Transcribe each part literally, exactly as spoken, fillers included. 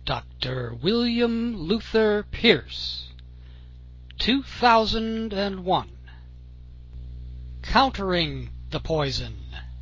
Doctor William Luther Pierce, two thousand one. Countering the Poison.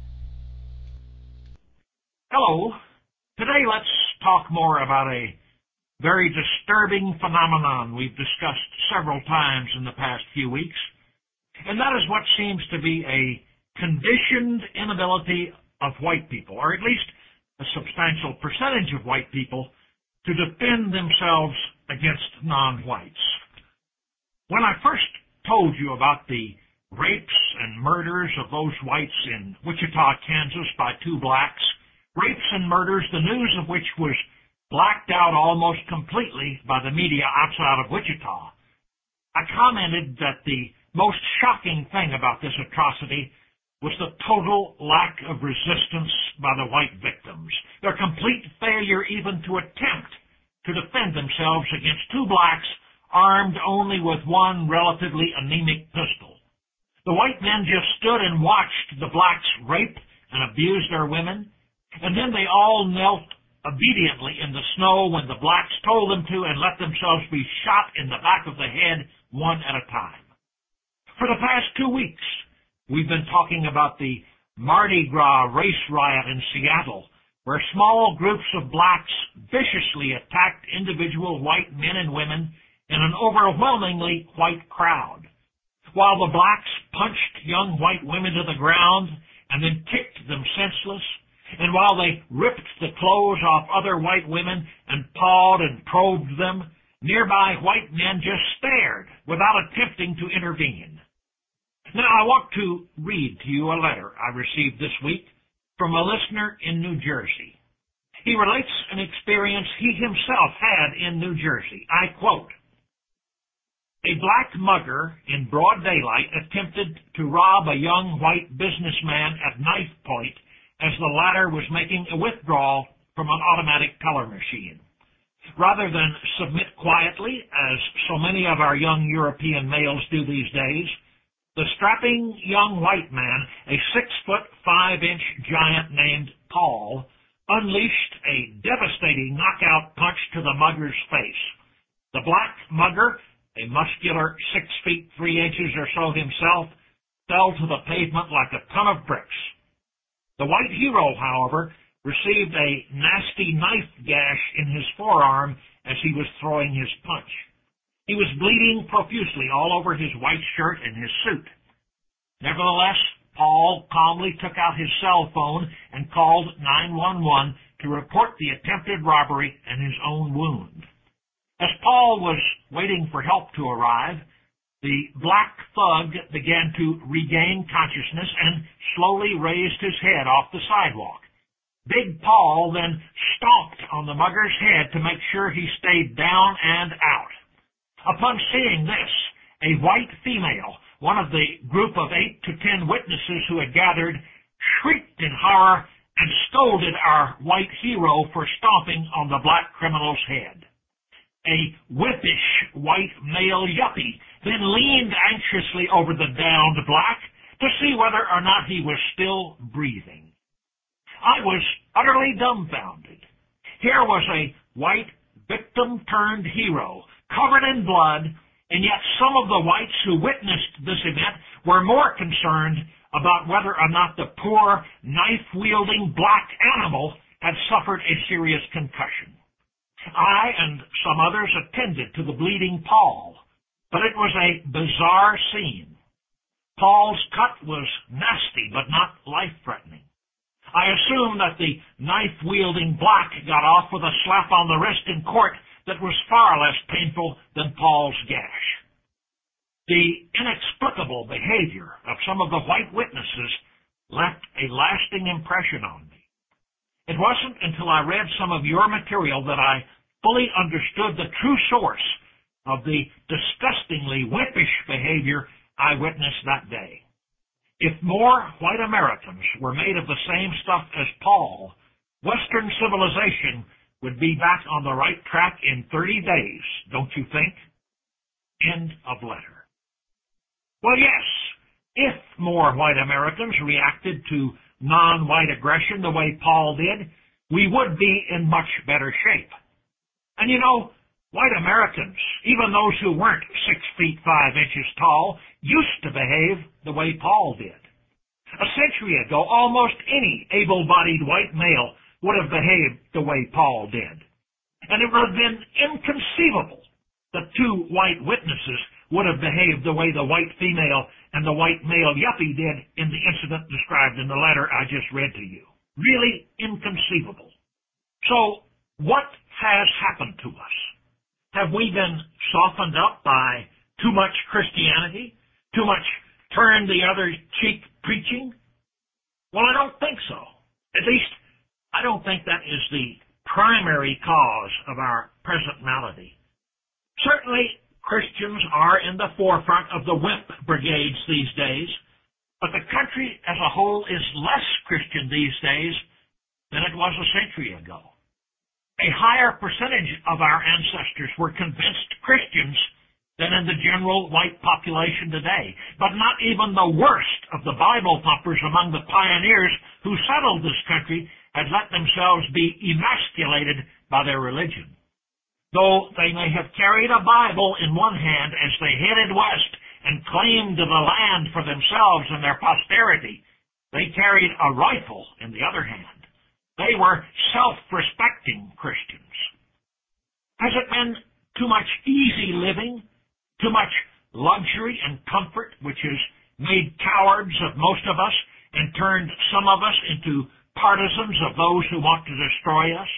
Hello. Today let's talk more about a very disturbing phenomenon we've discussed several times in the past few weeks, and that is what seems to be a conditioned inability of white people, or at least a substantial percentage of white people, to defend themselves against non-whites. When I first told you about the rapes and murders of those whites in Wichita, Kansas by two blacks, rapes and murders, the news of which was blacked out almost completely by the media outside of Wichita, I commented that the most shocking thing about this atrocity was the total lack of resistance by the white victims, their complete failure even to attempt to defend themselves against two blacks armed only with one relatively anemic pistol. The white men just stood and watched the blacks rape and abuse their women, and then they all knelt obediently in the snow when the blacks told them to and let themselves be shot in the back of the head one at a time. For the past two weeks, we've been talking about the Mardi Gras race riot in Seattle, where small groups of blacks viciously attacked individual white men and women in an overwhelmingly white crowd, while the blacks punched young white women to the ground and then kicked them senseless, and while they ripped the clothes off other white women and pawed and probed them, nearby white men just stared without attempting to intervene. Now, I want to read to you a letter I received this week from a listener in New Jersey. He relates an experience he himself had in New Jersey. I quote, "A black mugger in broad daylight attempted to rob a young white businessman at knife point as the latter was making a withdrawal from an automatic teller machine. Rather than submit quietly, as so many of our young European males do these days, the strapping young white man, a six-foot, five-inch giant named Paul, unleashed a devastating knockout punch to the mugger's face. The black mugger, a muscular six feet three inches or so himself, fell to the pavement like a ton of bricks. The white hero, however, received a nasty knife gash in his forearm as he was throwing his punch. He was bleeding profusely all over his white shirt and his suit. Nevertheless, Paul calmly took out his cell phone and called nine one one to report the attempted robbery and his own wound. As Paul was waiting for help to arrive, the black thug began to regain consciousness and slowly raised his head off the sidewalk. Big Paul then stomped on the mugger's head to make sure he stayed down and out. Upon seeing this, a white female, one of the group of eight to ten witnesses who had gathered, shrieked in horror and scolded our white hero for stomping on the black criminal's head. A whippish white male yuppie then leaned anxiously over the downed black to see whether or not he was still breathing. I was utterly dumbfounded. Here was a white victim-turned-hero, covered in blood, and yet some of the whites who witnessed this event were more concerned about whether or not the poor, knife-wielding black animal had suffered a serious concussion. I and some others attended to the bleeding Paul, but it was a bizarre scene. Paul's cut was nasty but not life-threatening. I assume that the knife-wielding black got off with a slap on the wrist in court that was far less painful than Paul's gash. The inexplicable behavior of some of the white witnesses left a lasting impression on me. It wasn't until I read some of your material that I fully understood the true source of the disgustingly wimpish behavior I witnessed that day. If more white Americans were made of the same stuff as Paul, Western civilization would be back on the right track in thirty days, don't you think? End of letter. Well, yes, if more white Americans reacted to non-white aggression the way Paul did, we would be in much better shape. And you know, white Americans, even those who weren't six feet five inches tall, used to behave the way Paul did. A century ago, almost any able-bodied white male would have behaved the way Paul did. And it would have been inconceivable that two white witnesses would have behaved the way the white female and the white male yuppie did in the incident described in the letter I just read to you. Really inconceivable. So, what has happened to us? Have we been softened up by too much Christianity? Too much turn the other cheek preaching? Well, I don't think so. At least, I don't think that is the primary cause of our present malady. Certainly, Christians are in the forefront of the wimp brigades these days, but the country as a whole is less Christian these days than it was a century ago. A higher percentage of our ancestors were convinced Christians than in the general white population today. But not even the worst of the Bible thumpers among the pioneers who settled this country had let themselves be emasculated by their religion. Though they may have carried a Bible in one hand as they headed west and claimed the land for themselves and their posterity, they carried a rifle in the other hand. They were self-respecting Christians. Has it been too much easy living, too much luxury and comfort, which has made cowards of most of us and turned some of us into partisans of those who want to destroy us?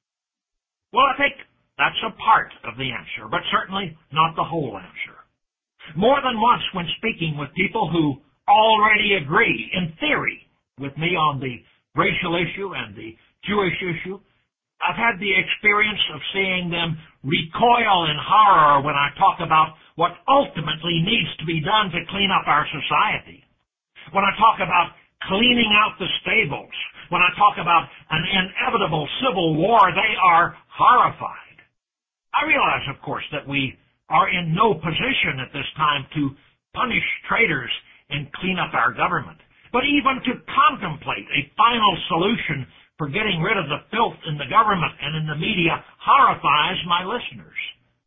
Well, I think that's a part of the answer, but certainly not the whole answer. More than once when speaking with people who already agree, in theory, with me on the racial issue and the Jewish issue, I've had the experience of seeing them recoil in horror when I talk about what ultimately needs to be done to clean up our society. When I talk about cleaning out the stables, when I talk about an inevitable civil war, they are horrified. I realize, of course, that we are in no position at this time to punish traitors and clean up our government. But even to contemplate a final solution for getting rid of the filth in the government and in the media horrifies my listeners.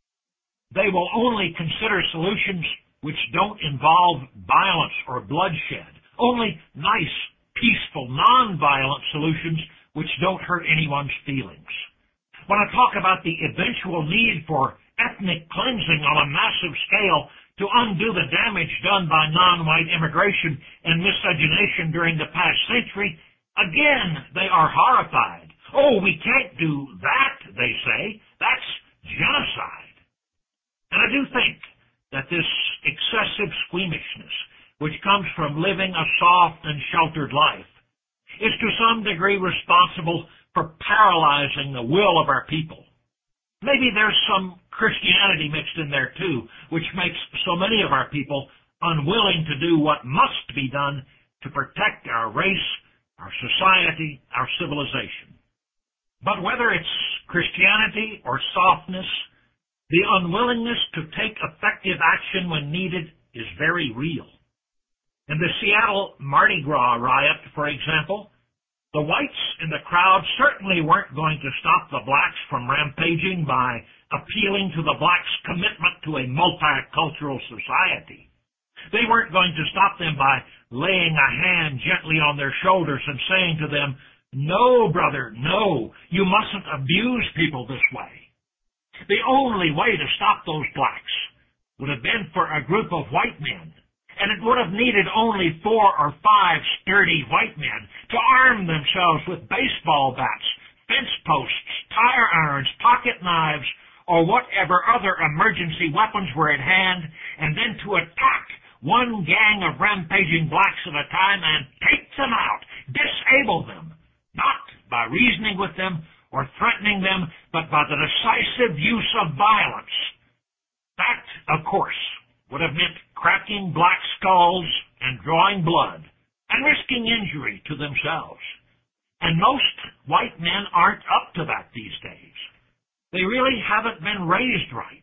They will only consider solutions which don't involve violence or bloodshed, only nice, peaceful, non-violent solutions which don't hurt anyone's feelings. When I talk about the eventual need for ethnic cleansing on a massive scale to undo the damage done by non-white immigration and miscegenation during the past century, again, they are horrified. Oh, we can't do that, they say. That's genocide. And I do think that this excessive squeamishness, which comes from living a soft and sheltered life, is to some degree responsible for paralyzing the will of our people. Maybe there's some Christianity mixed in there too, which makes so many of our people unwilling to do what must be done to protect our race, our society, our civilization. But whether it's Christianity or softness, the unwillingness to take effective action when needed is very real. In the Seattle Mardi Gras riot, for example, the whites in the crowd certainly weren't going to stop the blacks from rampaging by appealing to the blacks' commitment to a multicultural society. They weren't going to stop them by laying a hand gently on their shoulders and saying to them, "No, brother, no, you mustn't abuse people this way." The only way to stop those blacks would have been for a group of white men, and it would have needed only four or five sturdy white men to arm themselves with baseball bats, fence posts, tire irons, pocket knives, or whatever other emergency weapons were at hand, and then to attack one gang of rampaging blacks at a time and take them out, disable them, not by reasoning with them or threatening them, but by the decisive use of violence. That, of course, would have meant cracking black skulls and drawing blood and risking injury to themselves. And most white men aren't up to that these days. They really haven't been raised right.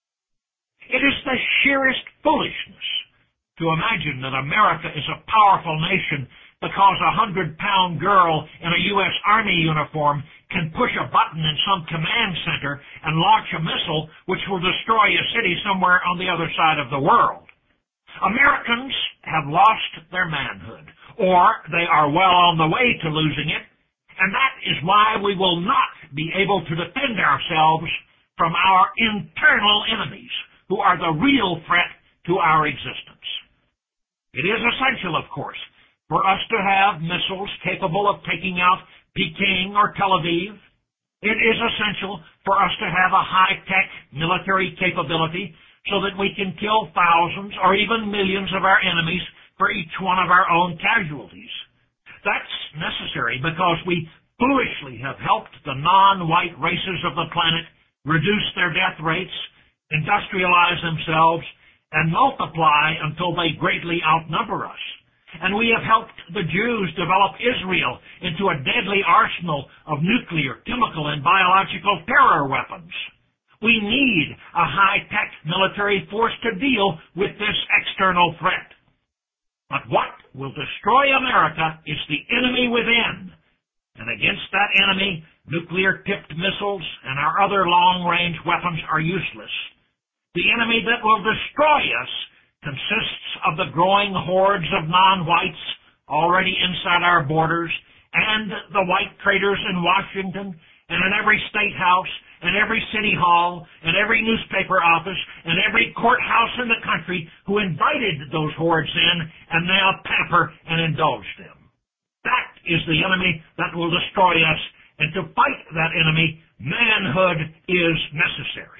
It is the sheerest foolishness to imagine that America is a powerful nation because a hundred-pound girl in a U S Army uniform can push a button in some command center and launch a missile which will destroy a city somewhere on the other side of the world. Americans have lost their manhood, or they are well on the way to losing it, and that is why we will not be able to defend ourselves from our internal enemies, who are the real threat to our existence. It is essential, of course, for us to have missiles capable of taking out Peking or Tel Aviv. It is essential for us to have a high-tech military capability so that we can kill thousands or even millions of our enemies for each one of our own casualties. That's necessary because we foolishly have helped the non-white races of the planet reduce their death rates, industrialize themselves, and multiply until they greatly outnumber us. And we have helped the Jews develop Israel into a deadly arsenal of nuclear, chemical, and biological terror weapons. We need a high-tech military force to deal with this external threat. But what will destroy America is the enemy within. And against that enemy, nuclear-tipped missiles and our other long-range weapons are useless. The enemy that will destroy us consists of the growing hordes of non-whites already inside our borders and the white traitors in Washington and in every state house and every city hall and every newspaper office and every courthouse in the country who invited those hordes in and now pamper and indulge them. That is the enemy that will destroy us, and to fight that enemy, manhood is necessary.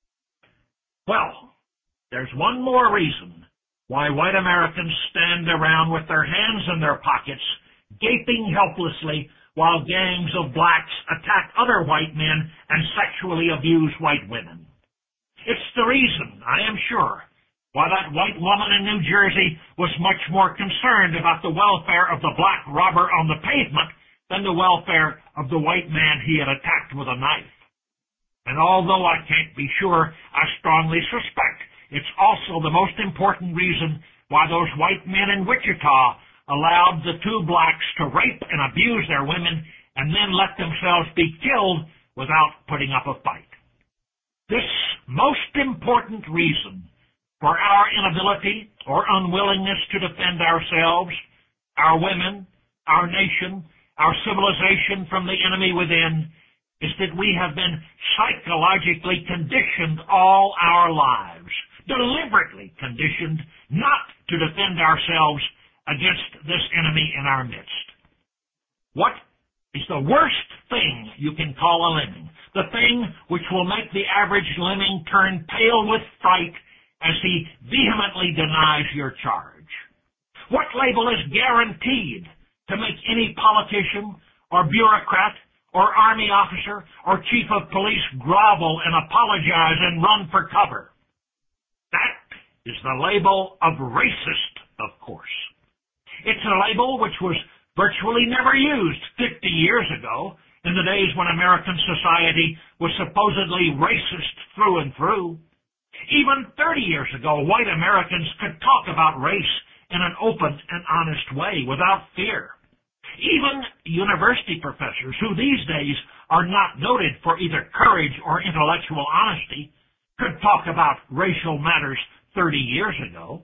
Well, there's one more reason why white Americans stand around with their hands in their pockets, gaping helplessly while gangs of blacks attack other white men and sexually abuse white women. It's the reason, I am sure, why that white woman in New Jersey was much more concerned about the welfare of the black robber on the pavement than the welfare of the white man he had attacked with a knife. And although I can't be sure, I strongly suspect it's also the most important reason why those white men in Wichita allowed the two blacks to rape and abuse their women and then let themselves be killed without putting up a fight. This most important reason for our inability or unwillingness to defend ourselves, our women, our nation, our civilization from the enemy within, is that we have been psychologically conditioned all our lives, deliberately conditioned not to defend ourselves against this enemy in our midst. What is the worst thing you can call a lemming? The thing which will make the average lemming turn pale with fright as he vehemently denies your charge? What label is guaranteed to make any politician or bureaucrat or army officer or chief of police grovel and apologize and run for cover? That is the label of racist, of course. It's a label which was virtually never used fifty years ago, in the days when American society was supposedly racist through and through. Even thirty years ago, white Americans could talk about race in an open and honest way without fear. Even university professors, who these days are not noted for either courage or intellectual honesty, could talk about racial matters thirty years ago.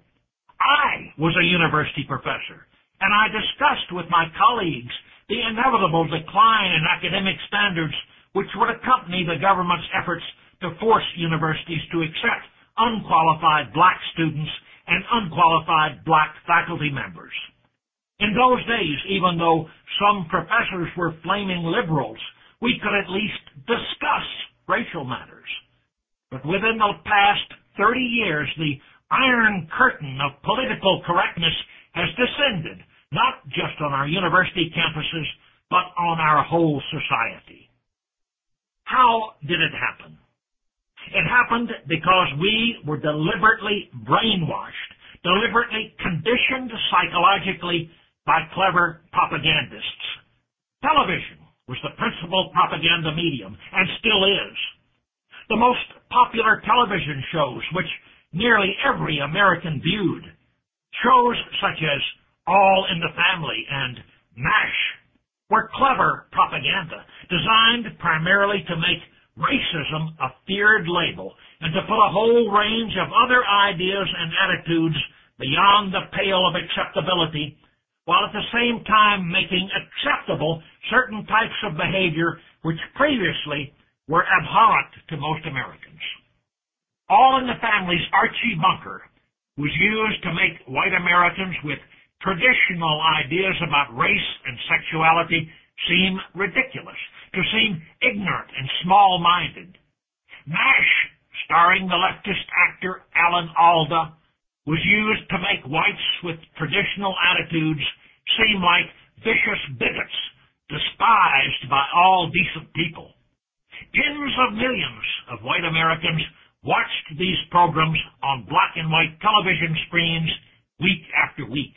I was a university professor, and I discussed with my colleagues the inevitable decline in academic standards which would accompany the government's efforts to force universities to accept unqualified black students and unqualified black faculty members. In those days, even though some professors were flaming liberals, we could at least discuss racial matters. But within the past thirty years, the Iron Curtain of political correctness has descended, not just on our university campuses, but on our whole society. How did it happen? It happened because we were deliberately brainwashed, deliberately conditioned psychologically by clever propagandists. Television was the principal propaganda medium, and still is. The most popular television shows, which nearly every American viewed, shows such as All in the Family and MASH, were clever propaganda designed primarily to make racism a feared label and to put a whole range of other ideas and attitudes beyond the pale of acceptability, while at the same time making acceptable certain types of behavior which previously were abhorrent to most Americans. All in the Family's Archie Bunker was used to make white Americans with traditional ideas about race and sexuality seem ridiculous, to seem ignorant and small-minded. MASH, starring the leftist actor Alan Alda, was used to make whites with traditional attitudes seem like vicious bigots, despised by all decent people. Tens of millions of white Americans watched these programs on black and white television screens week after week.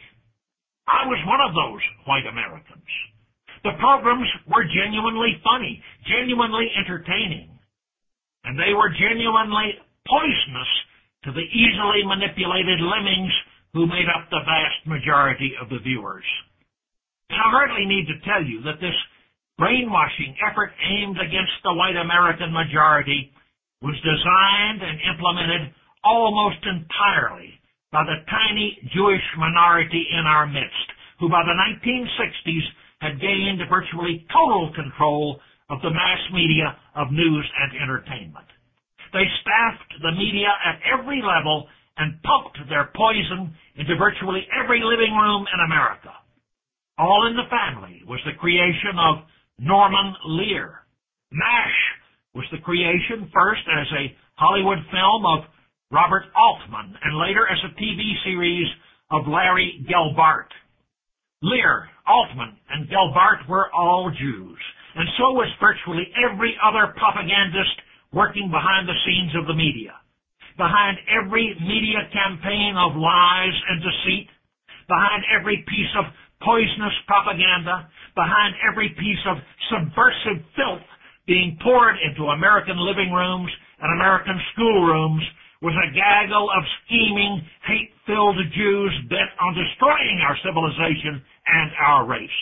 I was one of those white Americans. The programs were genuinely funny, genuinely entertaining, and they were genuinely poisonous to the easily manipulated lemmings who made up the vast majority of the viewers. And I hardly need to tell you that this brainwashing effort aimed against the white American majority was designed and implemented almost entirely by the tiny Jewish minority in our midst, who by the nineteen sixties had gained virtually total control of the mass media of news and entertainment. They staffed the media at every level and pumped their poison into virtually every living room in America. All in the Family was the creation of Norman Lear. MASH was the creation first as a Hollywood film of Robert Altman and later as a T V series of Larry Gelbart. Lear, Altman, and Gelbart were all Jews, and so was virtually every other propagandist working behind the scenes of the media. Behind every media campaign of lies and deceit, behind every piece of poisonous propaganda, behind every piece of subversive filth being poured into American living rooms and American schoolrooms was a gaggle of scheming, hate-filled Jews bent on destroying our civilization and our race.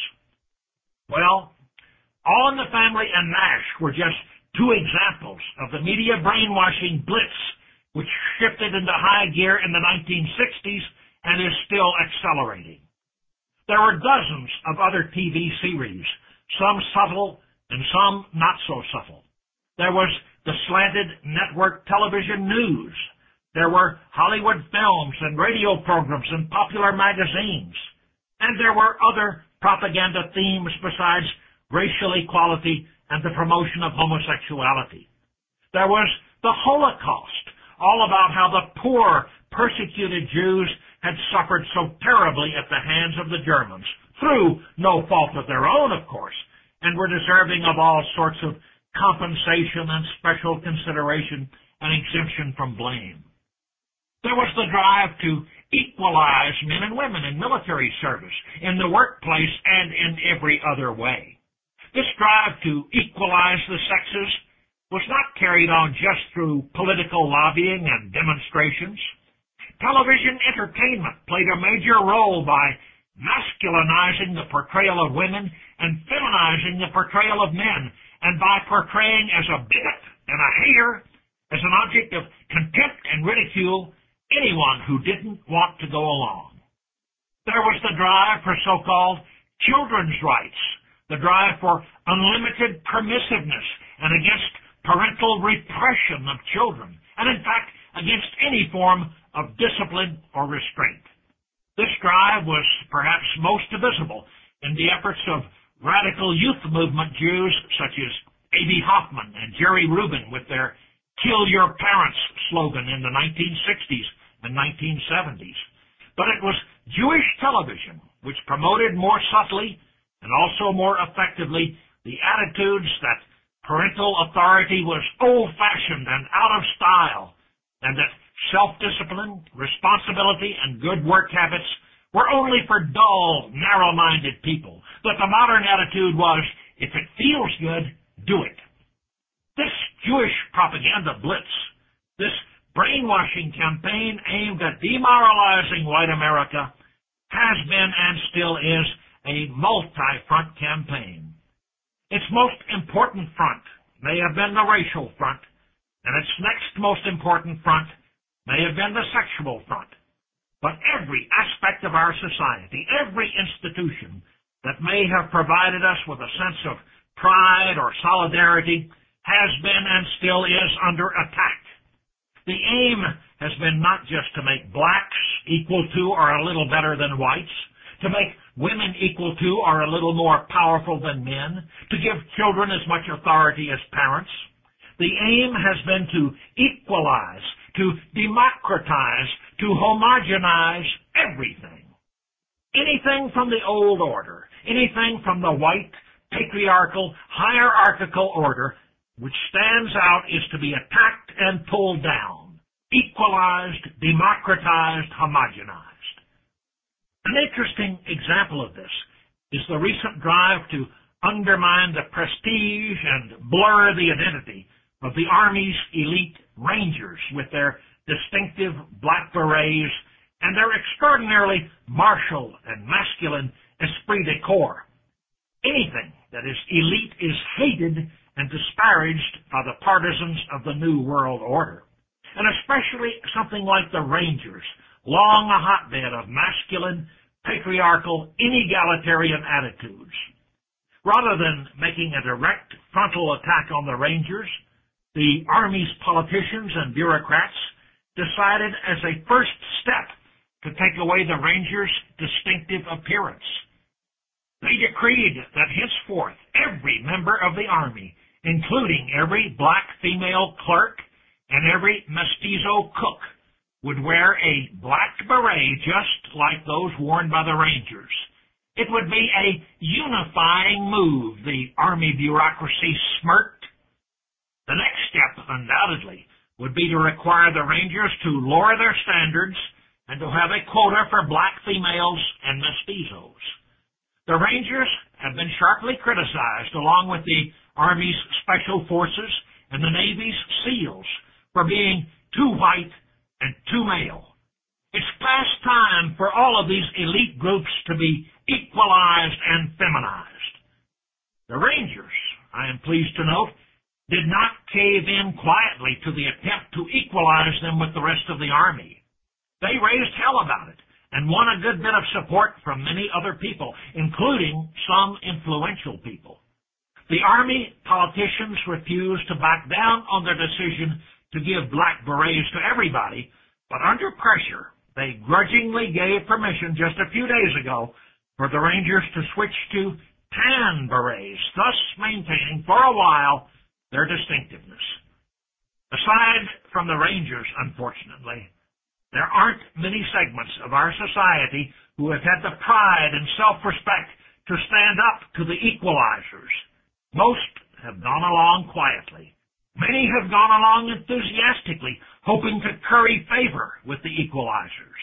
Well, All in the Family and MASH were just two examples of the media brainwashing blitz which shifted into high gear in the nineteen sixties and is still accelerating. There were dozens of other T V series, some subtle and some not so subtle. There was the slanted network television news. There were Hollywood films and radio programs and popular magazines. And there were other propaganda themes besides racial equality and the promotion of homosexuality. There was the Holocaust, all about how the poor, persecuted Jews had suffered so terribly at the hands of the Germans, through no fault of their own, of course, and were deserving of all sorts of compensation and special consideration and exemption from blame. There was the drive to equalize men and women in military service, in the workplace, and in every other way. This drive to equalize the sexes was not carried on just through political lobbying and demonstrations. Television entertainment played a major role by masculinizing the portrayal of women and feminizing the portrayal of men, and by portraying as a bigot and a hater, as an object of contempt and ridicule, anyone who didn't want to go along. There was the drive for so-called children's rights, the drive for unlimited permissiveness and against parental repression of children, and in fact, against any form of discipline or restraint. This drive was perhaps most visible in the efforts of radical youth movement Jews such as A B Hoffman and Jerry Rubin with their Kill Your Parents slogan in the nineteen sixties and nineteen seventies. But it was Jewish television which promoted more subtly and also more effectively the attitudes that parental authority was old-fashioned and out of style, and that self-discipline, responsibility, and good work habits were only for dull, narrow-minded people. But the modern attitude was, if it feels good, do it. This Jewish propaganda blitz, this brainwashing campaign aimed at demoralizing white America, has been and still is a multi-front campaign. Its most important front may have been the racial front, and its next most important front may have been the sexual front. But every aspect of our society, every institution that may have provided us with a sense of pride or solidarity has been and still is under attack. The aim has been not just to make blacks equal to or a little better than whites, to make women equal to or a little more powerful than men, to give children as much authority as parents. The aim has been to equalize, to democratize, to homogenize everything. Anything from the old order, anything from the white, patriarchal, hierarchical order which stands out is to be attacked and pulled down, equalized, democratized, homogenized. An interesting example of this is the recent drive to undermine the prestige and blur the identity of the Army's elite Rangers with their distinctive black berets and their extraordinarily martial and masculine esprit de corps. Anything that is elite is hated and disparaged by the partisans of the New World Order, and especially something like the Rangers, long a hotbed of masculine, patriarchal, inegalitarian attitudes. Rather than making a direct frontal attack on the Rangers, the Army's politicians and bureaucrats decided as a first step to take away the Rangers' distinctive appearance. They decreed that henceforth every member of the Army, including every black female clerk and every mestizo cook, would wear a black beret just like those worn by the Rangers. It would be a unifying move, the Army bureaucracy smirked. The next step, undoubtedly, would be to require the Rangers to lower their standards and to have a quota for black females and mestizos. The Rangers have been sharply criticized, along with the Army's Special Forces and the Navy's SEALs, for being too white and too male. It's past time for all of these elite groups to be equalized and feminized. The Rangers, I am pleased to note, did not cave in quietly to the attempt to equalize them with the rest of the Army. They raised hell about it and won a good bit of support from many other people, including some influential people. The Army politicians refused to back down on their decision to give black berets to everybody, but under pressure, they grudgingly gave permission just a few days ago for the Rangers to switch to tan berets, thus maintaining for a while their distinctiveness. Aside from the Rangers, unfortunately, there aren't many segments of our society who have had the pride and self-respect to stand up to the equalizers. Most have gone along quietly. Many have gone along enthusiastically, hoping to curry favor with the equalizers.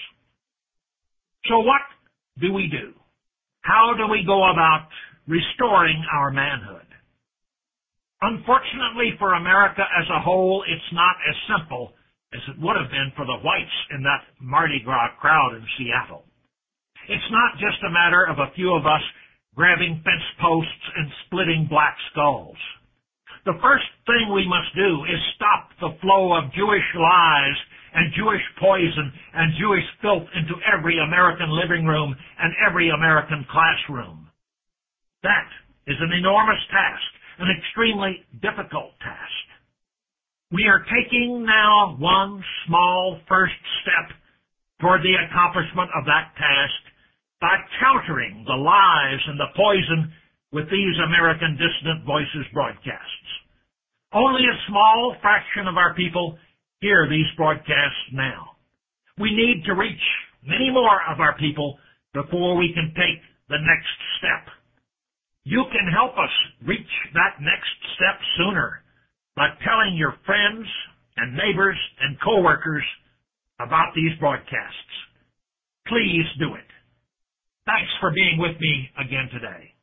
So what do we do? How do we go about restoring our manhood? Unfortunately for America as a whole, it's not as simple as it would have been for the whites in that Mardi Gras crowd in Seattle. It's not just a matter of a few of us grabbing fence posts and splitting black skulls. The first thing we must do is stop the flow of Jewish lies and Jewish poison and Jewish filth into every American living room and every American classroom. That is an enormous task, an extremely difficult task. We are taking now one small first step toward the accomplishment of that task by countering the lies and the poison with these American Dissident Voices broadcasts. Only a small fraction of our people hear these broadcasts now. We need to reach many more of our people before we can take the next step. You can help us reach that next step sooner by telling your friends and neighbors and coworkers about these broadcasts. Please do it. Thanks for being with me again today.